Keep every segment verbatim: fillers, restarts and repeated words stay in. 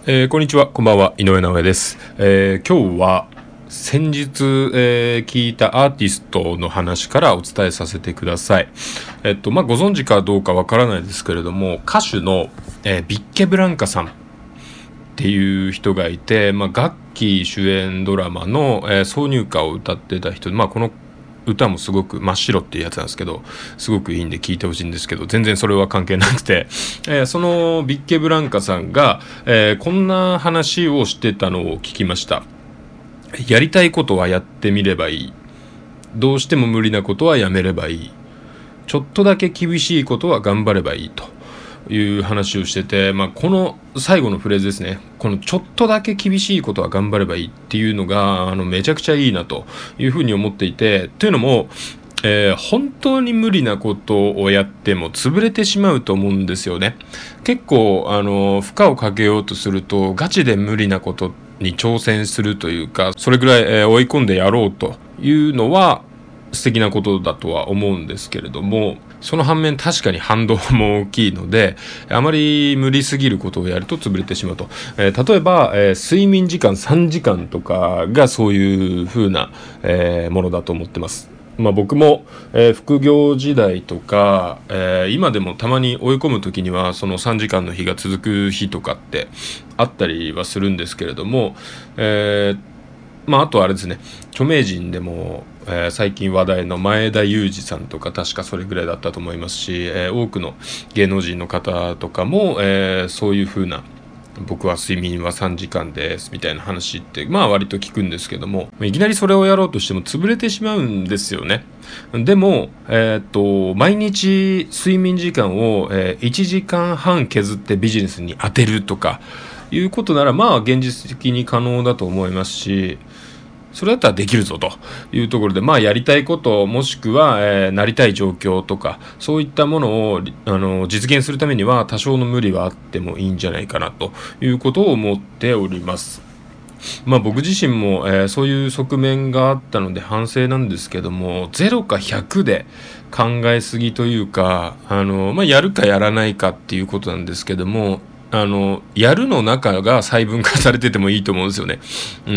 えーこんにちは、こんばんは、井上直江です。えー今日は先日、えー聞いたアーティストの話からお伝えさせてください。えっと、まあ、ご存知かどうかわからないですけれども、歌手の、えービッケブランカさんっていう人がいて、まあ、ガッキー主演ドラマの、えー挿入歌を歌ってた人で、まあ、この歌もすごく真っ白っていうやつなんですけど、すごくいいんで聞いてほしいんですけど、全然それは関係なくて、えーそのビッケブランカさんが、えーこんな話をしてたのを聞きました。やりたいことはやってみればいい。どうしても無理なことはやめればいい。ちょっとだけ厳しいことは頑張ればいいという話をしてて、まあ、この最後のフレーズですね。このちょっとだけ厳しいことは頑張ればいいっていうのが、あの、めちゃくちゃいいなというふうに思っていて、というのも、えー本当に無理なことをやっても潰れてしまうと思うんですよね。結構、あの、負荷をかけようとすると、ガチで無理なことに挑戦するというか、それぐらい、えー追い込んでやろうというのは、素敵なことだとは思うんですけれども、その反面確かに反動も大きいので、あまり無理すぎることをやると潰れてしまうと。えー例えば、えー睡眠時間さんじかんとかがそういう風な、えーものだと思ってます。まあ僕も、えー副業時代とか、えー今でもたまに追い込む時にはそのさんじかんの日が続く日とかってあったりはするんですけれども、えーまあ、あとあれですね、著名人でも、えー最近話題の前田裕二さんとか確かそれぐらいだったと思いますし、えー多くの芸能人の方とかも、えーそういう風な、僕は睡眠はさんじかんですみたいな話ってまあ割と聞くんですけども、いきなりそれをやろうとしても潰れてしまうんですよね。でも、えーっと毎日睡眠時間を、えーいちじかんはん削ってビジネスに当てるとかいうことなら、まあ現実的に可能だと思いますし、それだったらできるぞというところで、まあやりたいこと、もしくは、えーなりたい状況とか、そういったものをあの実現するためには多少の無理はあってもいいんじゃないかなということを思っております。まあ僕自身も、えーそういう側面があったので反省なんですけども、ゼロかひゃくで考えすぎというか、あの、まあやるかやらないかっていうことなんですけども、あの、やるの中が細分化されててもいいと思うんですよね。うん。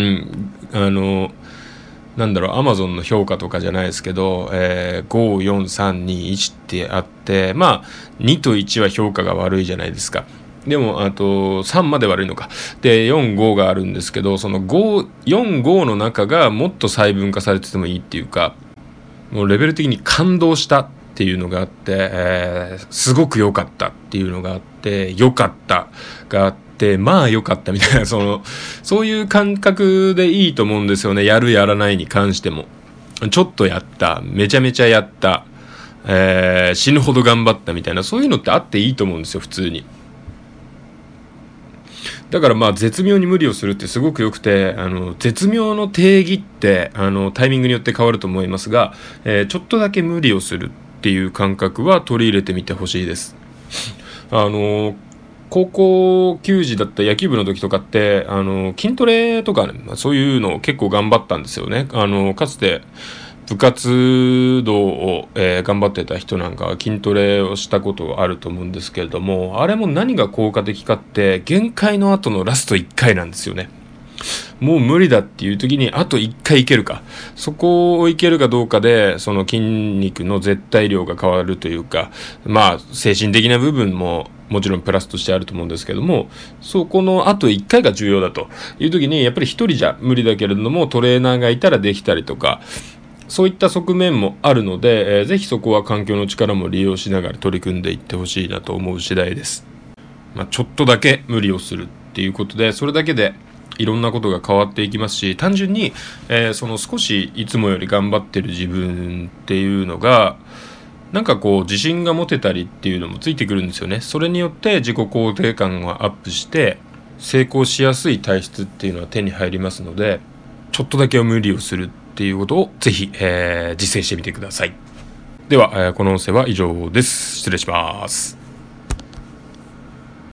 あの、なんだろう、アマゾンの評価とかじゃないですけど、えー、ご、よん、さん、に、いちってあって、まあ、にといちは評価が悪いじゃないですか。でも、あと、さんまで悪いのか。で、よん、ごがあるんですけど、そのご、よん、ごの中がもっと細分化されててもいいっていうか、もうレベル的に感動したっていうのがあって、えーすごく良かったっていうのがあって、良かったがあって、まあ良かったみたいな、その、そういう感覚でいいと思うんですよね。やるやらないに関しても。ちょっとやった、めちゃめちゃやった、えー死ぬほど頑張ったみたいな、そういうのってあっていいと思うんですよ、普通に。だからまあ絶妙に無理をするってすごく良くて、あの絶妙の定義ってあのタイミングによって変わると思いますが、えーちょっとだけ無理をするっていう感覚は取り入れてみてほしいです。あの高校球児だった野球部の時とかってあの筋トレとか、ね、まあそういうのを結構頑張ったんですよね。あのかつて部活動を、えー頑張ってた人なんかは筋トレをしたことがあると思うんですけれども、あれも何が効果的かって限界の後のラストいっかいなんですよね。もう無理だっていう時にあといっかいいけるか、そこをいけるかどうかでその筋肉の絶対量が変わるというか、まあ精神的な部分ももちろんプラスとしてあると思うんですけども、そこのあといっかいが重要だという時に、やっぱり一人じゃ無理だけれどもトレーナーがいたらできたりとか、そういった側面もあるので、えーぜひそこは環境の力も利用しながら取り組んでいってほしいなと思う次第です。まあ、ちょっとだけ無理をするっていうことで、それだけでいろんなことが変わっていきますし、単純に、えーその少しいつもより頑張ってる自分っていうのが、なんかこう自信が持てたりっていうのもついてくるんですよね。それによって自己肯定感がアップして成功しやすい体質っていうのは手に入りますので、ちょっとだけ無理をするっていうことをぜひ、えー実践してみてください。では、えーこの音声は以上です。失礼します。